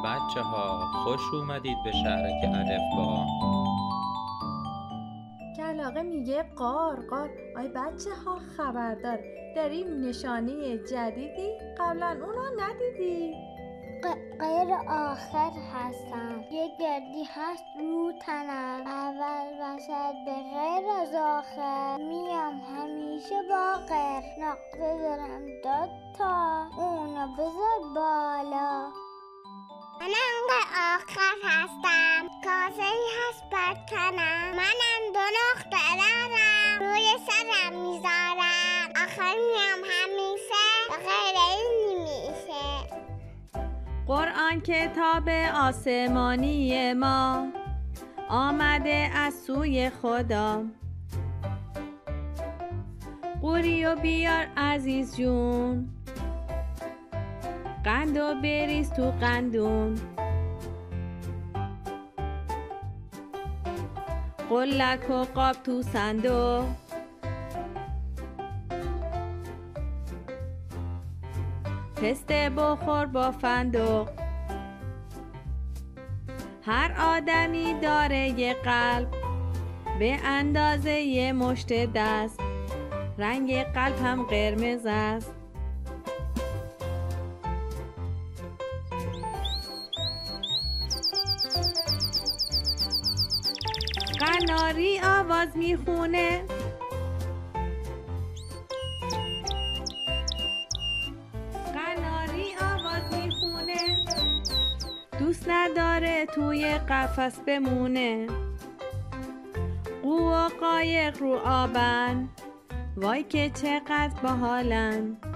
بچه ها خوش اومدید به شهرک الفبا. کلاغه میگه قار قار. آی بچه ها خبردار داریم نشانه جدیدی قبلا اونو ندیدی. غیر آخر هستم، یه گردی هست رو تنم، اول وسط به غیر از آخر، میام همیشه با غیر، نقطه دارم 2 تا، اونو بذار بالا. منم غیر آخر هستم، کاسه‌ای هست بر تنم، منم 2 نقطه دارم، روی سرم میذارم، آخر میام همیشه به غیر این نمیشه. قرآن کتاب آسمانی ما آمده از سوی خدا. قوری و بیار عزیز جون، قند و بریز تو قندون، قلک و قاب تو صندوق، پسته بخور با فندق. هر آدمی داره یه قلب به اندازه یه مشت دست، رنگ قلب هم قرمز است. قناری آواز میخونه، دوست نداره توی قفس بمونه. قو و قایق رو آبن، وای که چقدر باحالن.